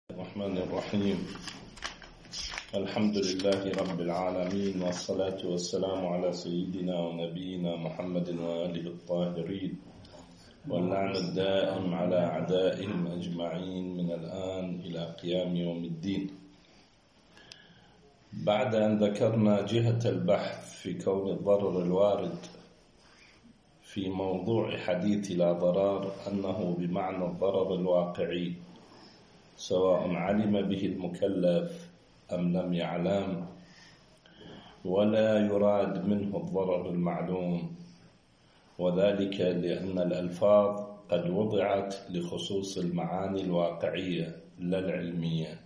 الرحمن الرحيم. الحمد لله رب العالمين، والصلاة والسلام على سيدنا ونبينا محمد وآله الطاهرين، واللعن الدائم على أعدائهم أجمعين من الآن إلى قيام يوم الدين. بعد أن ذكرنا جهة البحث في كون الضرر الوارد في موضوع حديث لا ضرار أنه بمعنى الضرر الواقعي، سواء علم به المكلف أم لم يعلم، ولا يراد منه الضرر المعلوم، وذلك لأن الألفاظ قد وضعت لخصوص المعاني الواقعية لا العلمية.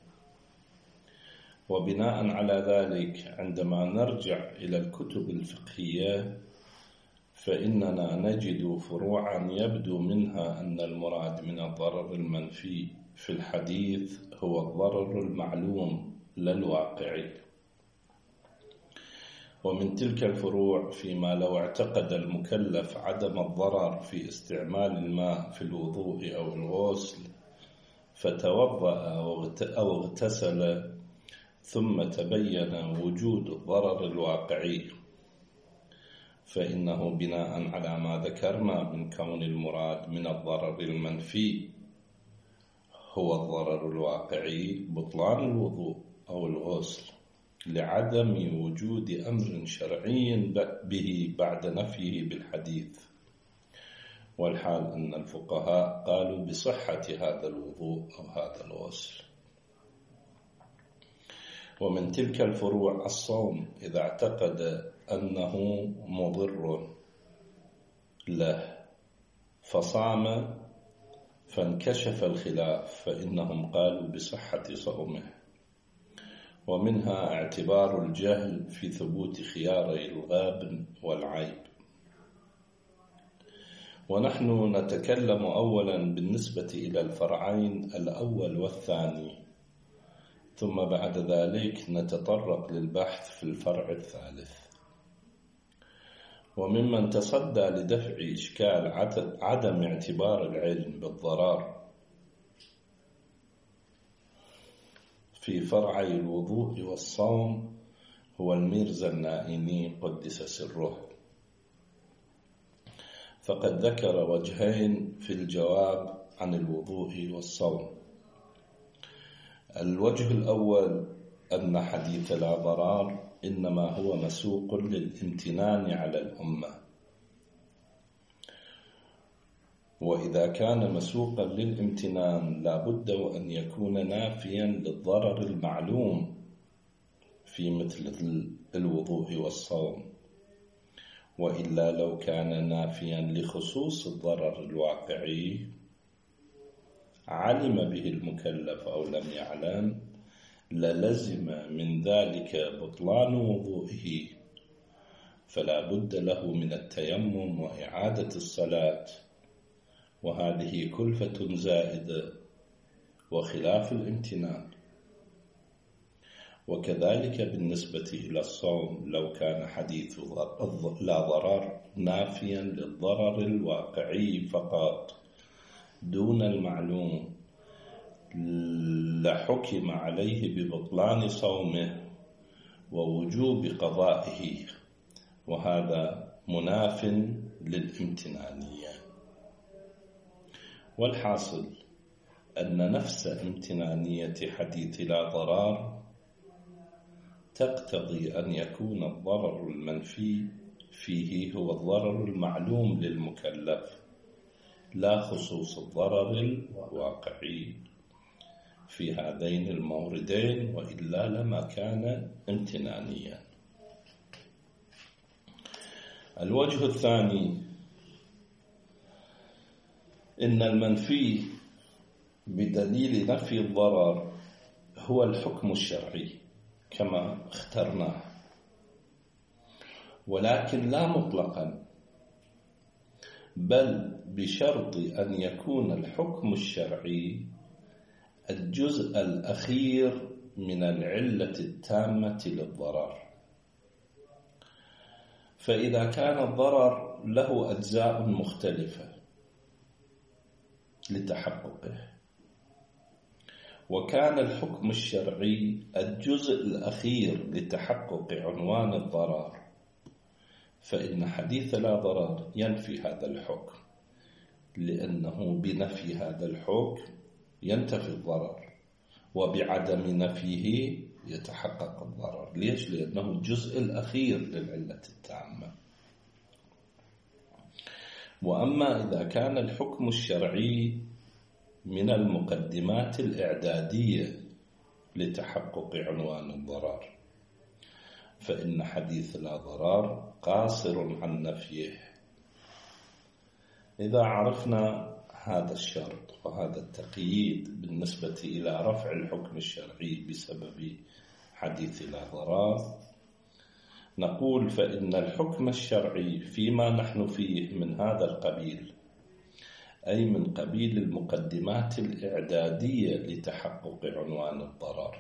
وبناء على ذلك عندما نرجع إلى الكتب الفقهية فإننا نجد فروعا يبدو منها أن المراد من الضرر المنفي في الحديث هو الضرر المعلوم لا الواقعي. ومن تلك الفروع فيما لو اعتقد المكلف عدم الضرر في استعمال الماء في الوضوء أو الغسل فتوضأ أو اغتسل ثم تبين وجود الضرر الواقعي، فإنه بناء على ما ذكرنا من كون المراد من الضرر المنفي هو الضرر الواقعي بطلان الوضوء أو الغسل لعدم وجود أمر شرعي به بعد نفيه بالحديث، والحال أن الفقهاء قالوا بصحة هذا الوضوء أو هذا الغسل. ومن تلك الفروع الصوم، إذا اعتقد أنه مضر له فصام فانكشف الخلاف فإنهم قالوا بصحة صومه. ومنها اعتبار الجهل في ثبوت خياري الغابن والعيب. ونحن نتكلم أولا بالنسبة إلى الفرعين الأول والثاني، ثم بعد ذلك نتطرق للبحث في الفرع الثالث. وممن تصدى لدفع إشكال عدم اعتبار العلم بالضرر في فرعي الوضوء والصوم هو الميرزا النائيني قدس سره، فقد ذكر وجهين في الجواب عن الوضوء والصوم. الوجه الأول أن حديث لا ضرار إنما هو مسوق للامتنان على الأمة، وإذا كان مسوقا للامتنان لا بد وأن يكون نافيا للضرر المعلوم في مثل الوضوء والصوم، وإلا لو كان نافيا لخصوص الضرر الواقعي علم به المكلف أو لم يعلم للزم من ذلك بطلان وضوئه، فلا بد له من التيمم وإعادة الصلاة، وهذه كلفة زائدة وخلاف الامتنان. وكذلك بالنسبة إلى الصوم، لو كان حديث لا ضرر نافيا للضرر الواقعي فقط دون المعلوم لحكم عليه ببطلان صومه ووجوب قضائه، وهذا مناف للامتنانية. والحاصل أن نفس امتنانية حديث لا ضرار تقتضي أن يكون الضرر المنفي فيه هو الضرر المعلوم للمكلف لا خصوص الضرر الواقعي في هذين الموردين، وإلا لما كان امتنانيا. الوجه الثاني إن المنفي بدليل نفي الضرر هو الحكم الشرعي كما اخترناه، ولكن لا مطلقا، بل بشرط أن يكون الحكم الشرعي الجزء الأخير من العلة التامة للضرر. فإذا كان الضرر له أجزاء مختلفة لتحققه، وكان الحكم الشرعي الجزء الأخير لتحقق عنوان الضرر، فإن حديث لا ضرر ينفي هذا الحكم، لأنه بنفي هذا الحكم ينتفي الضرر، وبعدم نفيه يتحقق الضرر. ليش؟ لأنه الجزء الأخير للعلة التامة. وأما إذا كان الحكم الشرعي من المقدمات الإعدادية لتحقق عنوان الضرر، فإن حديث لا ضرر قاصر عن نفيه. إذا عرفنا هذا الشرط وهذا التقييد بالنسبة إلى رفع الحكم الشرعي بسبب حديث لا ضرر، نقول فإن الحكم الشرعي فيما نحن فيه من هذا القبيل، أي من قبيل المقدمات الإعدادية لتحقق عنوان الضرر،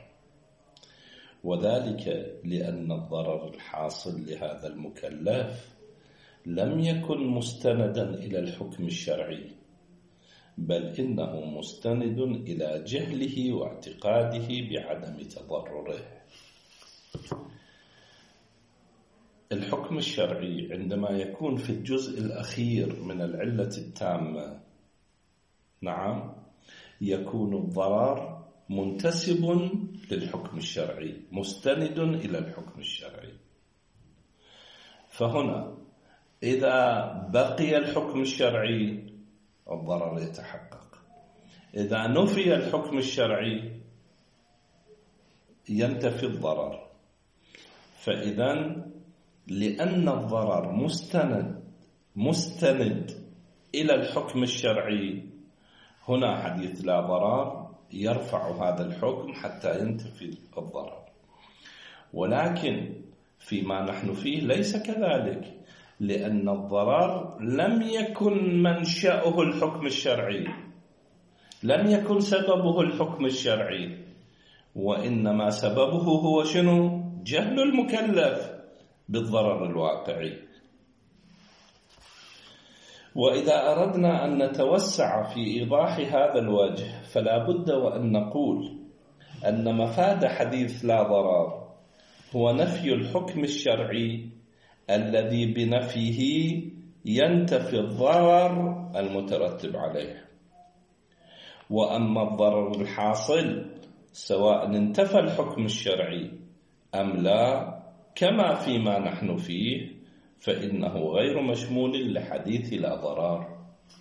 وذلك لأن الضرر الحاصل لهذا المكلف لم يكن مستندا إلى الحكم الشرعي، بل إنه مستند إلى جهله واعتقاده بعدم تضرره. الحكم الشرعي عندما يكون في الجزء الأخير من العلة التامة، نعم، يكون الضرر منتسب للحكم الشرعي، مستند إلى الحكم الشرعي. فهنا إذا بقي الحكم الشرعي الضرر يتحقق، إذا نفي الحكم الشرعي ينتفي الضرر. فإذا لأن الضرر مستند إلى الحكم الشرعي، هنا حديث لا ضرر يرفع هذا الحكم حتى ينتفي الضرر. ولكن فيما نحن فيه ليس كذلك، لأن الضرر لم يكن منشأه الحكم الشرعي، لم يكن سببه الحكم الشرعي، وإنما سببه هو شنو؟ جهل المكلف بالضرر الواقعي. وإذا أردنا أن نتوسع في إيضاح هذا الوجه، فلا بد وأن نقول أن مفاد حديث لا ضرر هو نفي الحكم الشرعي الذي بنفيه ينتفي الضرر المترتب عليه. وأما الضرر الحاصل سواء انتفى الحكم الشرعي أم لا كما فيما نحن فيه، فإنه غير مشمول لحديث لا ضرر.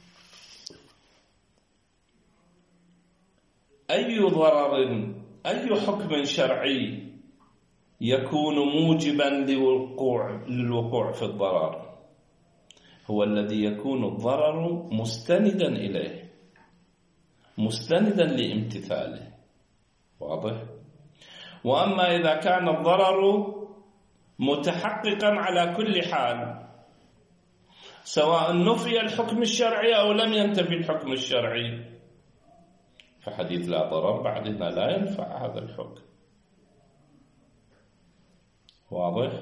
أي ضرر، أي حكم شرعي يكون موجبا للوقوع في الضرر؟ هو الذي يكون الضرر مستندا إليه، مستندا لامتثاله. واضح؟ وأما إذا كان الضرر متحققا على كل حال، سواء نفي الحكم الشرعي أو لم ينتفي الحكم الشرعي، فحديث لا ضرر بعدنا لا ينفع هذا الحكم. واضح؟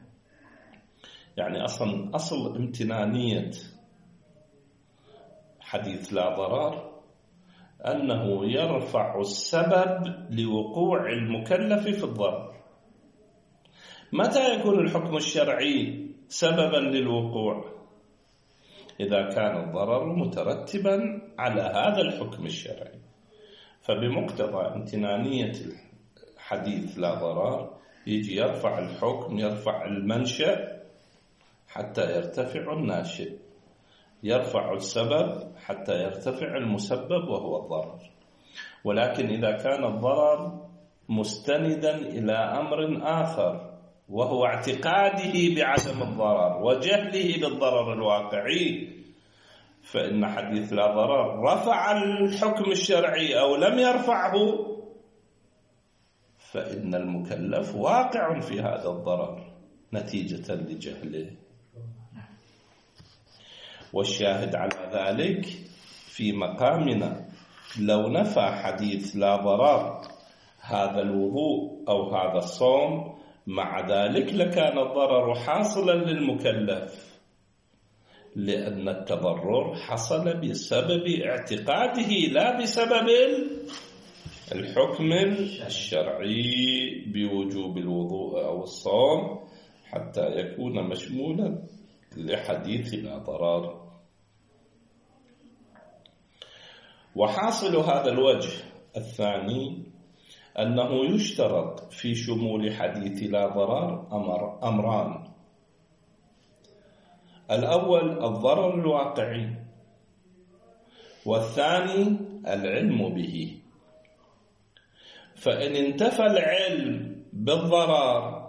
يعني أصل امتنانية حديث لا ضرر أنه يرفع السبب لوقوع المكلف في الضرر. متى يكون الحكم الشرعي سببا للوقوع؟ إذا كان الضرر مترتبا على هذا الحكم الشرعي. فبمقتضى امتنانية الحديث لا ضرر يجي يرفع الحكم، يرفع المنشأ حتى يرتفع الناشئ، يرفع السبب حتى يرتفع المسبب وهو الضرر. ولكن إذا كان الضرر مستندا إلى أمر آخر وهو اعتقاده بعدم الضرر وجهله بالضرر الواقعي، فإن حديث لا ضرر رفع الحكم الشرعي أو لم يرفعه، فإن المكلف واقع في هذا الضرر نتيجة لجهله. والشاهد على ذلك في مقامنا لو نفى حديث لا ضرر هذا الوضوء أو هذا الصوم، مع ذلك لكان الضرر حاصلا للمكلف، لأن التضرر حصل بسبب اعتقاده لا بسبب الحكم الشرعي بوجوب الوضوء أو الصوم حتى يكون مشمولا لحديث لا ضرر. وحاصل هذا الوجه الثاني أنه يشترط في شمول حديث لا ضرر أمران: الأول الضرر الواقعي، والثاني العلم به. فإن انتفى العلم بالضرر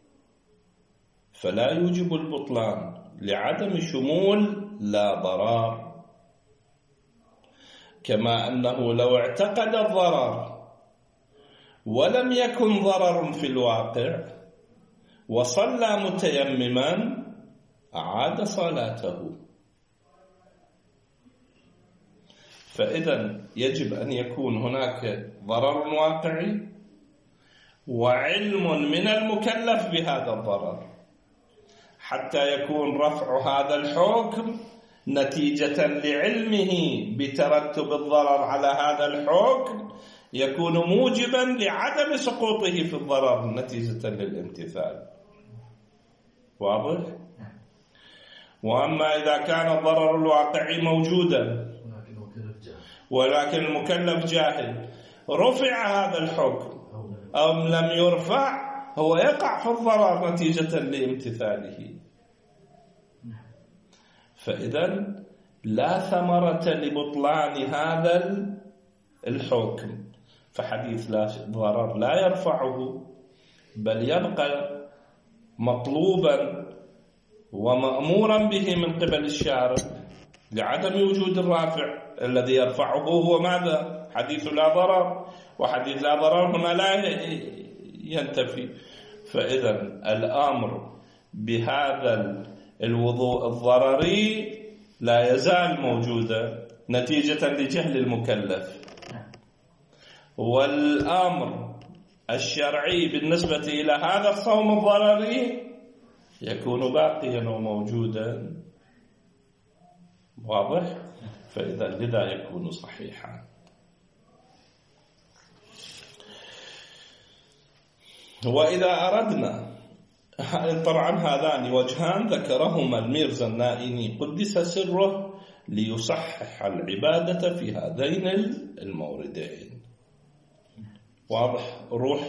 فلا يوجب البطلان لعدم شمول لا ضرر، كما أنه لو اعتقد الضرر ولم يكن ضرر في الواقع وصلى متيمما أعاد صلاته. فإذا يجب أن يكون هناك ضرر واقعي وعلم من المكلف بهذا الضرر حتى يكون رفع هذا الحكم نتيجة لعلمه بترتب الضرر على هذا الحكم يكون موجبا لعدم سقوطه في الضرر نتيجة للامتثال. واضح؟ وأما إذا كان الضرر الواقعي موجودا ولكن المكلف جاهل، رفع هذا الحكم أو لم يرفع، هو يقع في الضرر نتيجة لامتثاله. فإذا لا ثمرة لبطلان هذا الحكم، فحديث لا ضرر لا يرفعه، بل يبقى مطلوبا ومأمورا به من قبل الشارع لعدم وجود الرافع. الذي يرفعه هو ماذا؟ حديث لا ضرر، وحديث لا ضرر هنا لا ينتفي. فإذا الأمر بهذا الوضوء الضرري لا يزال موجودا نتيجة لجهل المكلف، والأمر الشرعي بالنسبة إلى هذا الصوم الضرري يكون باقيا وموجودا. واضح؟ فإذا لذا يكون صحيحا. وإذا أردنا، طبعا هذان وجهان ذكرهما الميرزا النائيني قدس سره ليصحح العبادة في هذين الموردين. واضح؟ روح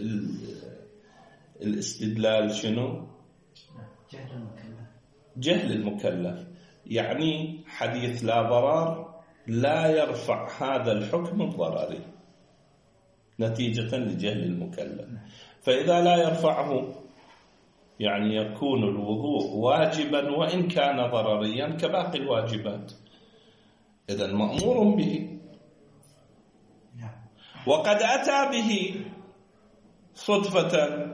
الاستدلال شنو؟ جهل المكلف. يعني حديث لا ضرر لا يرفع هذا الحكم الضرري نتيجة لجهل المكلف. فإذا لا يرفعه يعني يكون الوضوء واجبا وإن كان ضرريا كباقي الواجبات، إذن مأمور به. وقد أتى به صدفة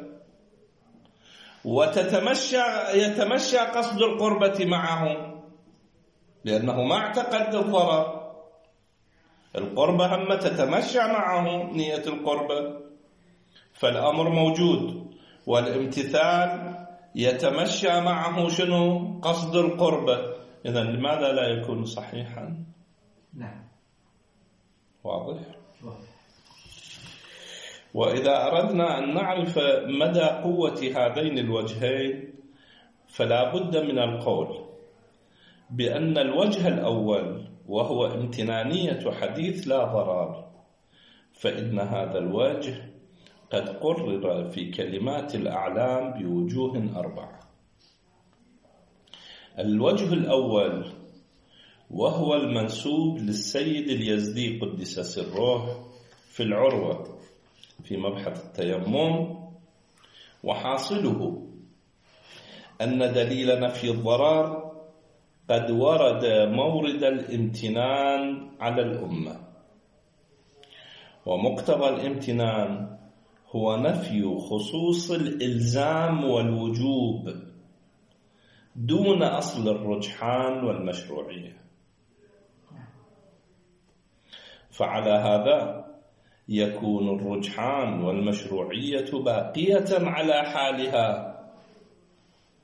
يتمشى قصد القربة معه، لأنه ما اعتقد الضرر. القربة هم تتمشى معه نية القربة، فالأمر موجود، والامتثال يتمشى معه شنو؟ قصد القربة. إذن لماذا لا يكون صحيحا؟ نعم. واضح؟ وإذا أردنا أن نعرف مدى قوة هذين الوجهين فلا بد من القول بأن الوجه الأول وهو امتنانية حديث لا ضرر، فإن هذا الوجه قد قرر في كلمات الأعلام بوجوه 4. الوجه الأول وهو المنسوب للسيد اليزدي قدس سره في العروة في مبحث التيمم، وحاصله أن دليل نفي الضرر قد ورد مورد الامتنان على الأمة، ومقتضى الامتنان هو نفي خصوص الإلزام والوجوب دون أصل الرجحان والمشروعية. فعلى هذا يكون الرجحان والمشروعية باقية على حالها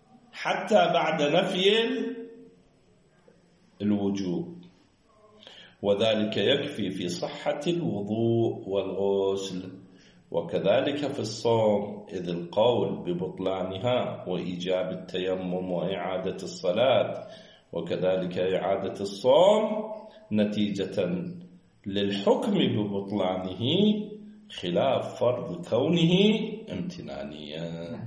حتى بعد نفي الوجوب. وذلك يكفي في صحة الوضوء والغسل، وكذلك في الصوم، إذ القول ببطلانها وإيجاب التيمم وإعادة الصلاة وكذلك إعادة الصوم نتيجة للحكم ببطلانه، خلاف فرض كونه امتنانيا.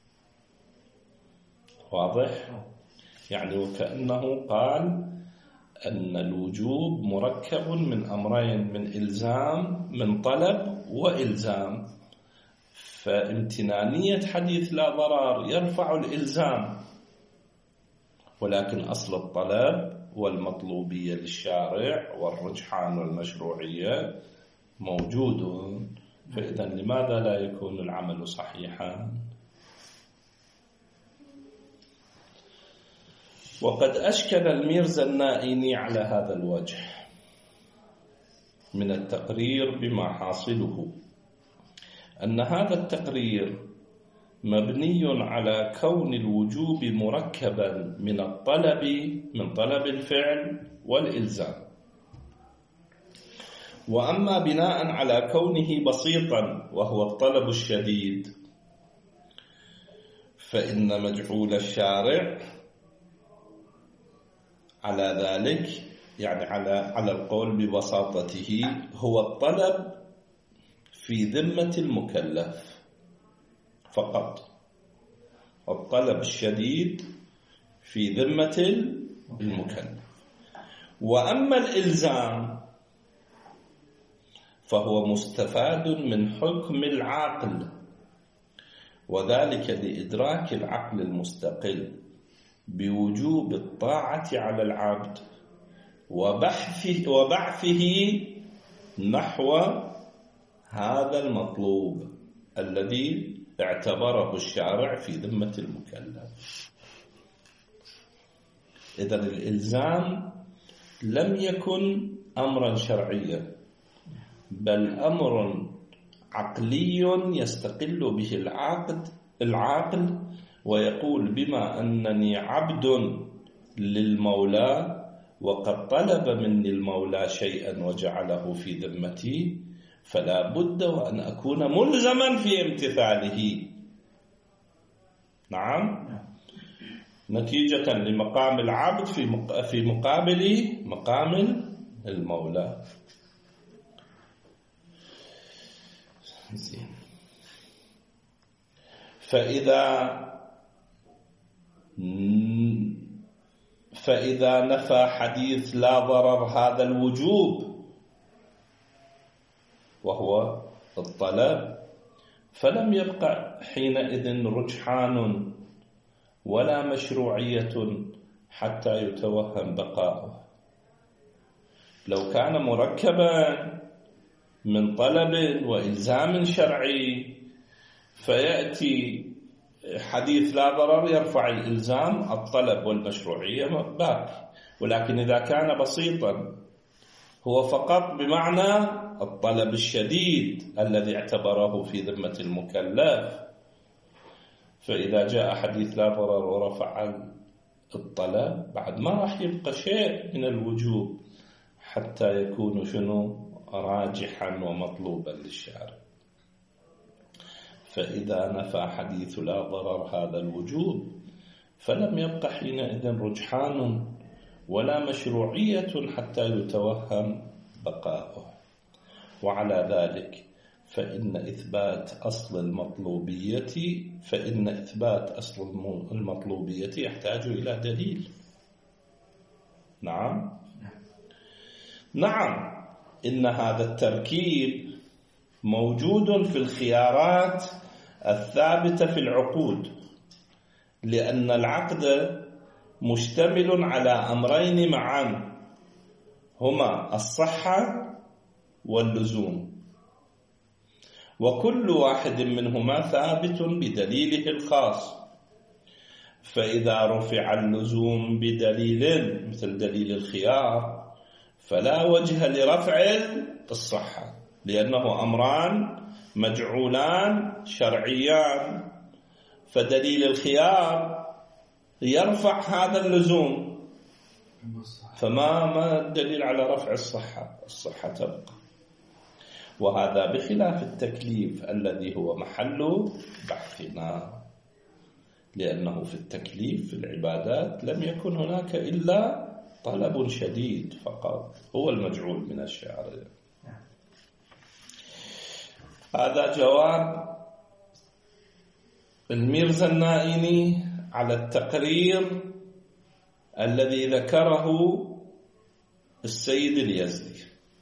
واضح؟ يعني وكأنه قال أن الوجوب مركب من أمرين، من إلزام، من طلب وإلزام. فامتنانية حديث لا ضرر يرفع الإلزام، ولكن أصل الطلب والمطلوبية للشارع والرجحان والمشروعية موجود. فإذا لماذا لا يكون العمل صحيحا؟ وقد أشكل الميرزا النائيني على هذا الوجه من التقرير بما حاصله أن هذا التقرير مبني على كون الوجوب مركبا من الطلب، من طلب الفعل والإلزام. وأما بناء على كونه بسيطا وهو الطلب الشديد، فإن مجعول الشارع على ذلك، يعني على القول ببساطته، هو الطلب في ذمة المكلف فقط. الطلب الشديد في ذمة المكلف. وأما الإلزام فهو مستفاد من حكم العقل، وذلك لإدراك العقل المستقل بوجوب الطاعة على العبد وبعثه نحو هذا المطلوب الذي اعتبره الشارع في ذمة المكلف. إذن الإلزام لم يكن أمرا شرعيا، بل أمر عقلي يستقل به العاقل ويقول بما أنني عبد للمولى وقد طلب مني المولى شيئا وجعله في ذمتي، فلا بد وأن أكون ملزما في امتثاله. نعم، نتيجة لمقام العبد في مقابل مقام المولى. فإذا نفى حديث لا ضرر هذا الوجوب وهو الطلب، فلم يبقى حينئذ رجحان ولا مشروعية حتى يتوهم بقاؤه. لو كان مركبا من طلب وإلزام شرعي فيأتي حديث لا ضرر يرفع الإلزام، الطلب والمشروعية باقي. ولكن إذا كان بسيطا هو فقط بمعنى الطلب الشديد الذي اعتبره في ذمة المكلف، فإذا جاء حديث لا ضرر ورفع الطلب بعد ما راح يبقى شيء من الوجوب حتى يكون راجحا ومطلوبا للشارع. فإذا نفى حديث لا ضرر هذا الوجوب فلم يبقى حينئذ رجحان ولا مشروعية حتى يتوهم بقاؤه. وعلى ذلك فإن إثبات أصل المطلوبية يحتاج إلى دليل. نعم، إن هذا التركيب موجود في الخيارات الثابتة في العقود، لأن العقد مشتمل على أمرين معا، هما الصحة واللزوم، وكل واحد منهما ثابت بدليله الخاص. فإذا رفع اللزوم بدليل مثل دليل الخيار فلا وجه لرفع الصحة، لأنه أمران مجعولان شرعيان، فدليل الخيار يرفع هذا اللزوم فما الدليل على رفع الصحة تبقى. وهذا بخلاف التكليف الذي هو محل بحثنا، لأنه في التكليف في العبادات لم يكن هناك إلا طلب شديد فقط، هو المجعول من الشارع. هذا جواب الميرزا النائني على التقرير الذي ذكره السيد اليزدي.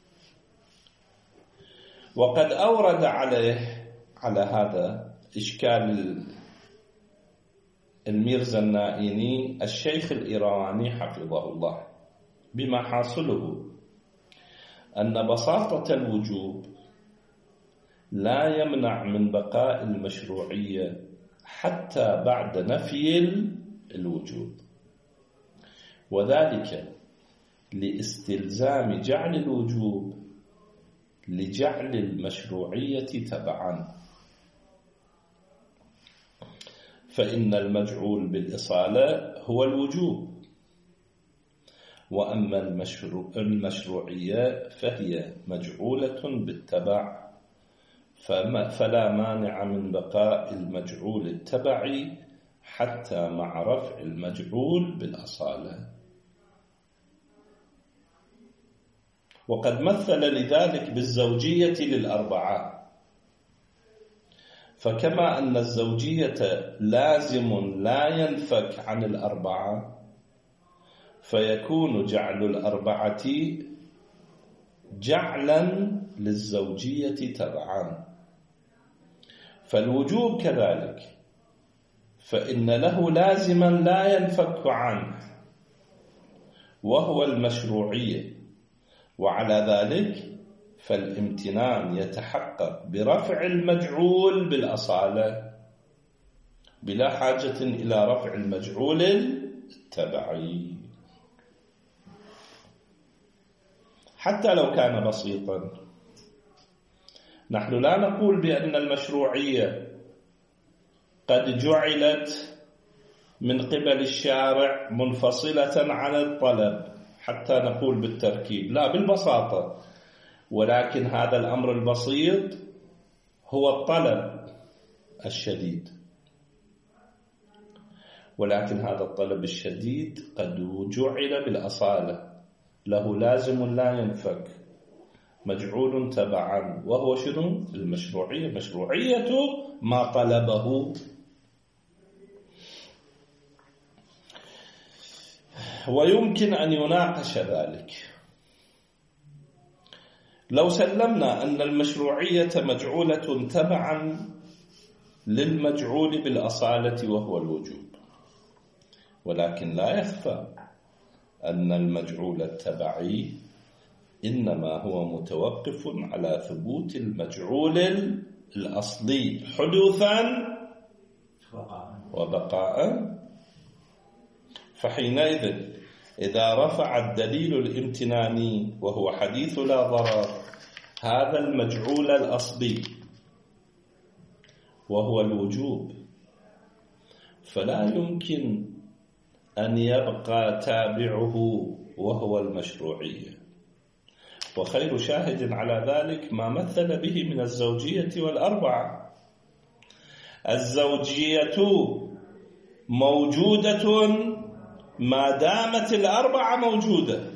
وقد أورد على هذا إشكال الميرزا النائني الشيخ الإيراني حفظه الله، بما حاصله أن بساطة الوجوب لا يمنع من بقاء المشروعية حتى بعد نفي الوجوب، وذلك لاستلزام جعل الوجوب لجعل المشروعية تبعا، فإن المجعول بالإصالة هو الوجوب، وأما المشروعية فهي مجعولة بالتبع، فلا مانع من بقاء المجعول التبعي حتى مع رفع المجعول بالأصالة. وقد مثل لذلك بالزوجية للأربعة، فكما أن الزوجية لازم لا ينفك عن الأربعة، فيكون جعل الأربعة جعلا للزوجية تبعا. فالوجوب كذلك، فإن له لازما لا ينفك عنه وهو المشروعية، وعلى ذلك فالامتنان يتحقق برفع المجعول بالأصالة بلا حاجة إلى رفع المجعول التبعي، حتى لو كان بسيطا. نحن لا نقول بأن المشروعية قد جعلت من قبل الشارع منفصلة عن الطلب حتى نقول بالتركيب، لا، بالبساطة. ولكن هذا الأمر البسيط هو الطلب الشديد، ولكن هذا الطلب الشديد قد جعل بالأصالة، له لازم لا ينفك، مجعول تبعا، وهو شنو؟ المشروعية، مشروعية ما طلبه. ويمكن أن يناقش ذلك لو سلمنا أن المشروعية مجعولة تبعا للمجعول بالأصالة وهو الوجوب، ولكن لا يخفى أن المجعول التبعي إنما هو متوقف على ثبوت المجعول الأصلي حدوثا وبقاء. فحينئذ إذا رفع الدليل الامتناني وهو حديث لا ضرر هذا المجعول الأصلي وهو الوجوب، فلا يمكن أن يبقى تابعه وهو المشروعية. وخير شاهد على ذلك ما مثل به من الزوجية والأربعة. الزوجية موجودة ما دامت الأربعة موجودة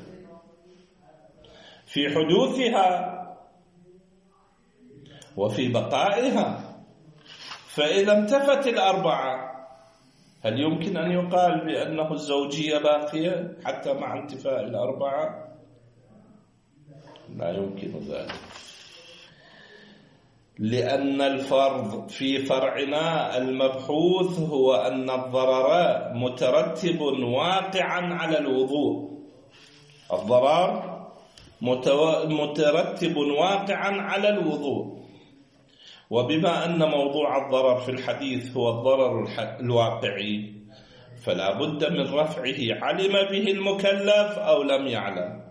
في حدوثها وفي بقائها، فإذا انتفت الأربعة هل يمكن أن يقال بأنه الزوجية باقية حتى مع انتفاء الأربعة؟ لا يمكن ذلك، لأن الفرض في فرعنا المبحوث هو أن الضرر مترتب واقعا على الوضوء، الضرر مترتب واقعا على الوضوء. وبما أن موضوع الضرر في الحديث هو الضرر الواقعي فلا بد من رفعه علم به المكلف أو لم يعلم.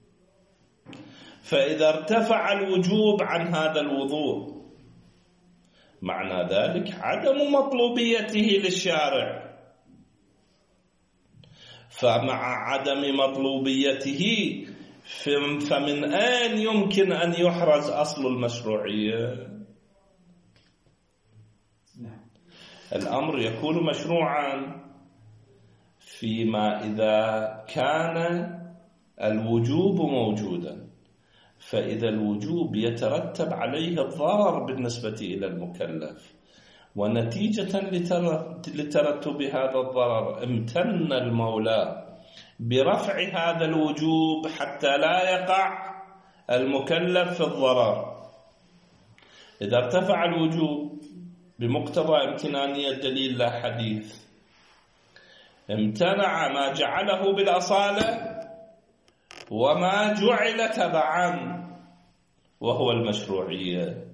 فإذا ارتفع الوجوب عن هذا الوضوء معنى ذلك عدم مطلوبيته للشارع، فمع عدم مطلوبيته فمن أين يمكن أن يحرز أصل المشروعية؟ الأمر يكون مشروعا فيما إذا كان الوجوب موجودا، فإذا الوجوب يترتب عليه الضرر بالنسبة إلى المكلف، ونتيجة لترتب هذا الضرر امتن المولى برفع هذا الوجوب حتى لا يقع المكلف في الضرر. إذا ارتفع الوجوب بمقتضى امتنانية دليل لا حديث، امتنع ما جعله بالأصالة وما جعل تبعا وهو المشروعية،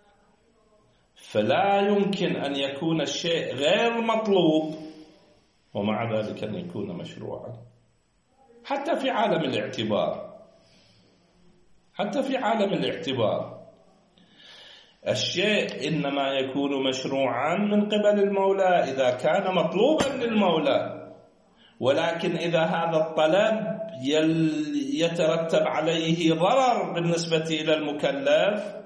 فلا يمكن أن يكون الشيء غير مطلوب ومع ذلك أن يكون مشروعا. حتى في عالم الاعتبار الشيء إنما يكون مشروعا من قبل المولى إذا كان مطلوبا للمولى، ولكن إذا هذا الطلب يترتب عليه ضرر بالنسبة إلى المكلف،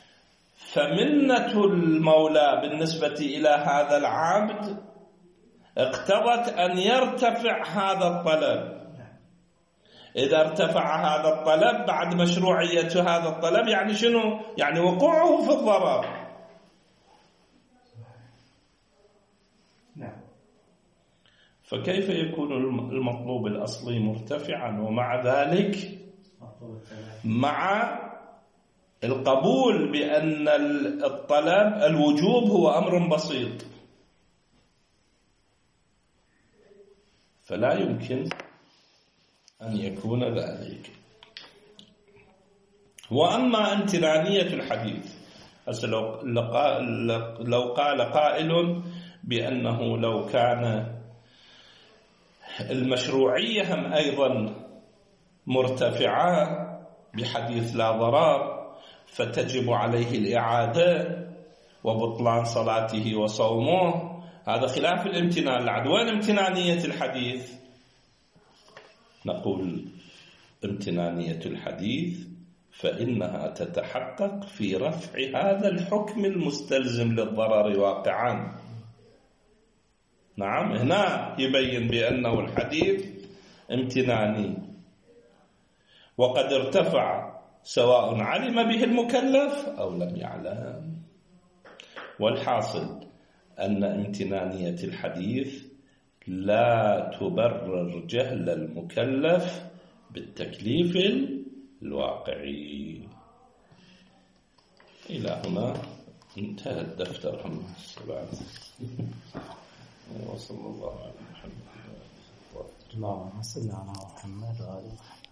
فمنة المولى بالنسبة إلى هذا العبد اقتضت أن يرتفع هذا الطلب. إذا ارتفع هذا الطلب بعد مشروعية هذا الطلب يعني شنو؟ يعني وقوعه في الضرر. فكيف يكون المطلوب الأصلي مرتفعا ومع ذلك مع القبول بأن الطلب الوجوب هو أمر بسيط؟ فلا يمكن أن يكون ذلك. وأما امتنانية الحديث، لو قال قائل بأنه لو كان المشروعية هم أيضا مرتفعة بحديث لا ضرر فتجب عليه الإعادة وبطلان صلاته وصومه، هذا خلاف الامتنان العد. وين امتنانية الحديث؟ نقول امتنانية الحديث فإنها تتحقق في رفع هذا الحكم المستلزم للضرر واقعا. نعم، هنا يبين بأنه الحديث امتناني وقد ارتفع سواء علم به المكلف أو لم يعلم. والحاصل أن امتنانية الحديث لا تبرر جهل المكلف بالتكليف الواقعي. إلى هنا انتهى الدفتر هم السبعة. وصلى الله على محمد. اللهم صل على محمد وعلى